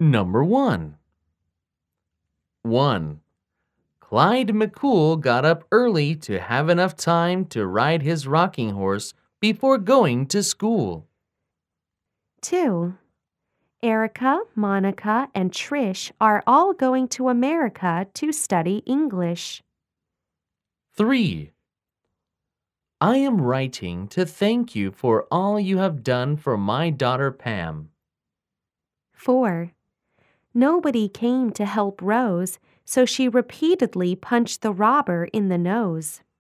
Number 1. 1. Clyde McCool got up early to have enough time to ride his rocking horse before going to school. 2. Erica, Monica, and Trish are all going to America to study English. 3. I am writing to thank you for all you have done for my daughter Pam. 4. Nobody came to help Rose, so she repeatedly punched the robber in the nose.